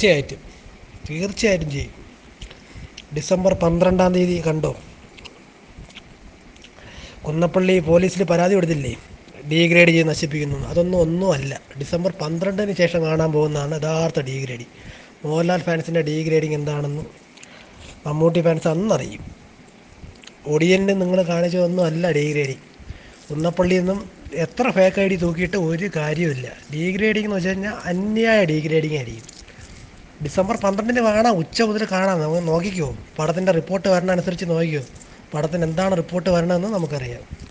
തീർച്ചയായിട്ടും ചെയ്യും. ഡിസംബർ 12 കണ്ടോ, കുന്നപ്പള്ളി പോലീസിൽ പരാതി കൊടുത്തില്ലേ, ഡീഗ്രേഡ് ചെയ്ത് നശിപ്പിക്കുന്നു. ഒന്നുമല്ല. ഡിസംബർ 12 ശേഷം കാണാൻ പോകുന്നതാണ് യഥാർത്ഥ ഡീഗ്രേഡിങ്. മോഹൻലാൽ ഫാൻസിൻ്റെ ഡീഗ്രേഡിങ് എന്താണെന്ന് മമ്മൂട്ടി ഫാൻസ് അന്നറിയും. ഒടിയന് നിങ്ങൾ കാണിച്ചതൊന്നും അല്ല ഡീഗ്രേഡിങ്. കുന്നപ്പള്ളിയിൽ നിന്നും എത്ര ഫേക്ക് ഐ ഡി തൂക്കിയിട്ട് ഒരു കാര്യമില്ല. ഡീഗ്രേഡിങ് എന്ന് വെച്ച് കഴിഞ്ഞാൽ അന്യായ ഡീഗ്രേഡിങ് ആയിരിക്കും. ഡിസംബർ 12 കാണാം, ഉച്ച മുതൽ കാണാം. നമുക്ക് നോക്കിക്കോ, പടത്തിൻ്റെ റിപ്പോർട്ട് വരണ അനുസരിച്ച് നോക്കിക്കോ, പടത്തിന് എന്താണ് റിപ്പോർട്ട് വരണമെന്ന് നമുക്കറിയാം.